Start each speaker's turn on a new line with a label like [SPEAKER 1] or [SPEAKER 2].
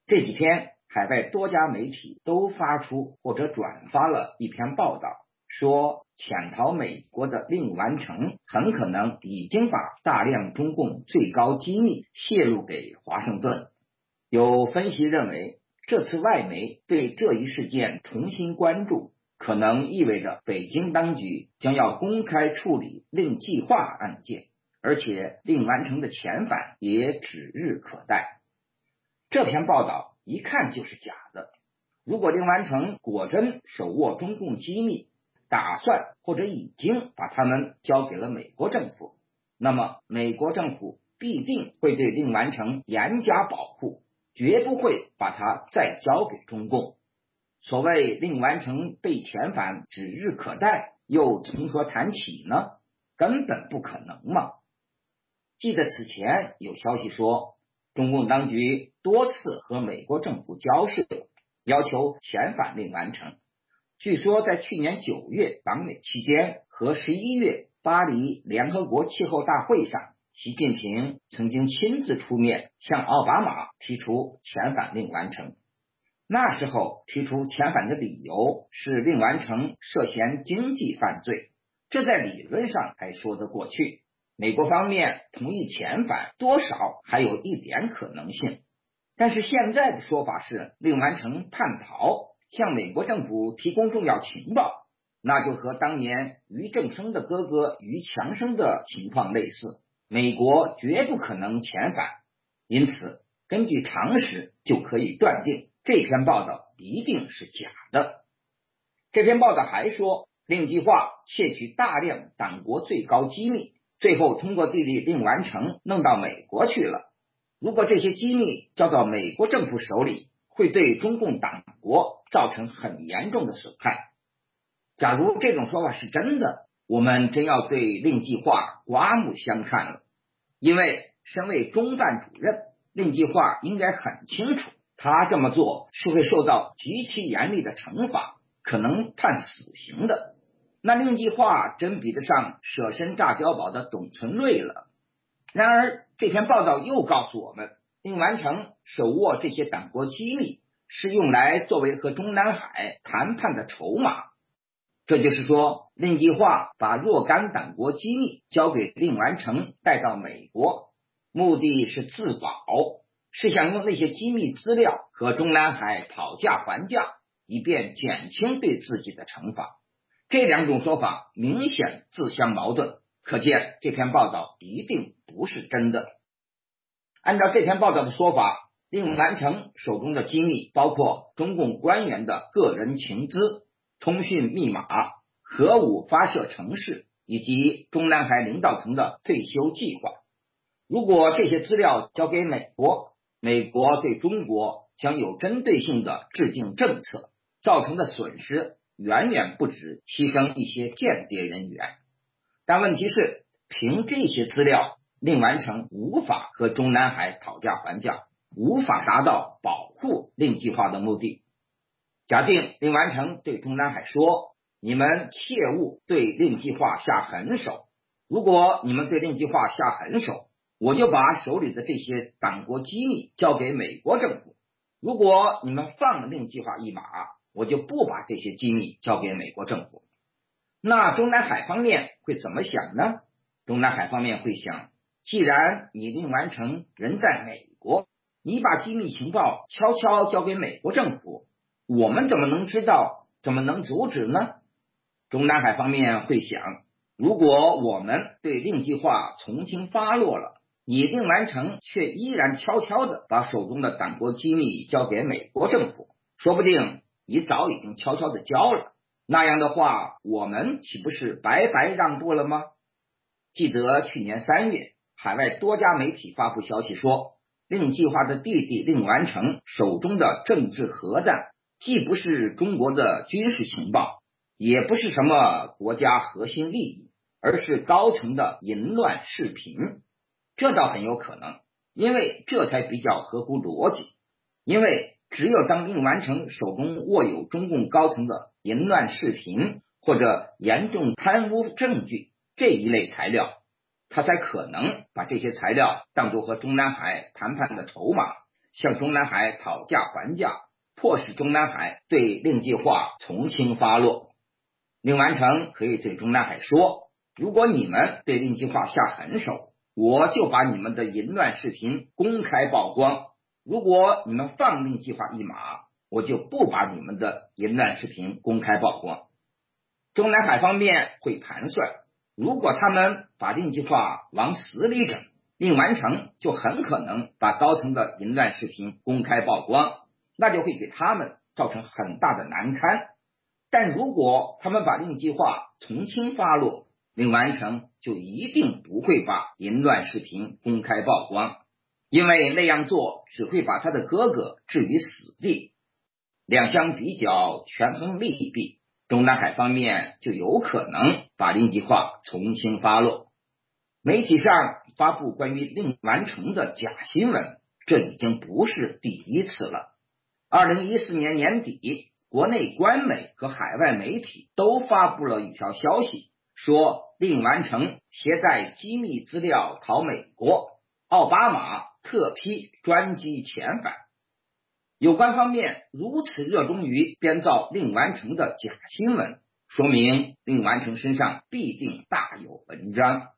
[SPEAKER 1] 这几天，海外多家媒体都发出或者转发了一篇报道，说潜逃美国的令完成很可能已经把大量中共最高机密泄露给华盛顿。有分析认为，这次外媒对这一事件重新关注，可能意味着北京当局将要公开处理令计划案件，而且令完成的遣返也指日可待。这篇报道一看就是假的。如果令完成果真手握中共机密，打算或者已经把他们交给了美国政府，那么美国政府必定会对令完成严加保护，绝不会把他再交给中共。所谓令完成被遣返指日可待，又从何谈起呢？根本不可能嘛。记得此前有消息说，中共当局多次和美国政府交涉，要求遣返令完成。据说在去年9月访美期间和11月巴黎联合国气候大会上，习近平曾经亲自出面向奥巴马提出遣返令完成。那时候提出遣返的理由是令完成涉嫌经济犯罪，这在理论上还说得过去。美国方面同意遣返，多少还有一点可能性。但是现在的说法是令完成叛逃，向美国政府提供重要情报，那就和当年于正声的哥哥于强生的情况类似，美国绝不可能遣返。因此根据常识就可以断定，这篇报道一定是假的。这篇报道还说，令计划窃取大量党国最高机密，最后通过地利令完成弄到美国去了。如果这些机密交到美国政府手里，会对中共党国造成很严重的损害。假如这种说法是真的，我们真要对令计划刮目相看了。因为身为中办主任，令计划应该很清楚，他这么做是会受到极其严厉的惩罚，可能判死刑的。那令计划真比得上舍身炸碉堡的董存瑞了。然而这篇报道又告诉我们，令完成手握这些党国机密是用来作为和中南海谈判的筹码。这就是说，令计划把若干党国机密交给令完成带到美国，目的是自保，是想用那些机密资料和中南海讨价还价，以便减轻对自己的惩罚。这两种说法明显自相矛盾，可见这篇报道一定不是真的。按照这篇报道的说法，令完成手中的机密包括中共官员的个人情资、通讯密码、核武发射程式以及中南海领导层的退休计划。如果这些资料交给美国，美国对中国将有针对性的制定政策，造成的损失远远不止牺牲一些间谍人员。但问题是，凭这些资料，令完成无法和中南海讨价还价，无法达到保护令计划的目的。假定令完成对中南海说，你们切勿对令计划下狠手，如果你们对令计划下狠手，我就把手里的这些党国机密交给美国政府，如果你们放令计划一马，我就不把这些机密交给美国政府。那中南海方面会怎么想呢？中南海方面会想，既然你令完成人在美国，你把机密情报悄悄交给美国政府，我们怎么能知道，怎么能阻止呢？中南海方面会想，如果我们对令计划从轻发落了，你令完成却依然悄悄地把手中的党国机密交给美国政府，说不定你早已经悄悄地交了，那样的话，我们岂不是白白让步了吗？记得去年3月，海外多家媒体发布消息说，令计划的弟弟令完成手中的政治核弹，既不是中国的军事情报，也不是什么国家核心利益，而是高层的淫乱视频。这倒很有可能，因为这才比较合乎逻辑。因为只有当令完成手中握有中共高层的淫乱视频或者严重贪污证据这一类材料，他才可能把这些材料当作和中南海谈判的筹码， 向中南海讨价还价，迫使中南海对令计划从轻发落。令完成可以对中南海说，如果你们对令计划下狠手，我就把你们的淫乱视频公开曝光，如果你们放令计划一马，我就不把你们的淫乱视频公开曝光。中南海方面会盘算，如果他们把令计划往死里整，令完成就很可能把高层的淫乱视频公开曝光，那就会给他们造成很大的难堪。但如果他们把令计划从轻发落，令完成就一定不会把淫乱视频公开曝光，因为那样做只会把他的哥哥置于死地。两相比较，权衡利弊，中南海方面就有可能把令计划从轻发落。媒体上发布关于令完成的假新闻，这已经不是第一次了。2014年年底，国内官媒和海外媒体都发布了一条消息，说令完成携带机密资料逃美国，奥巴马特批专机遣返。有关方面如此热衷于编造令完成的假新闻，说明令完成身上必定大有文章。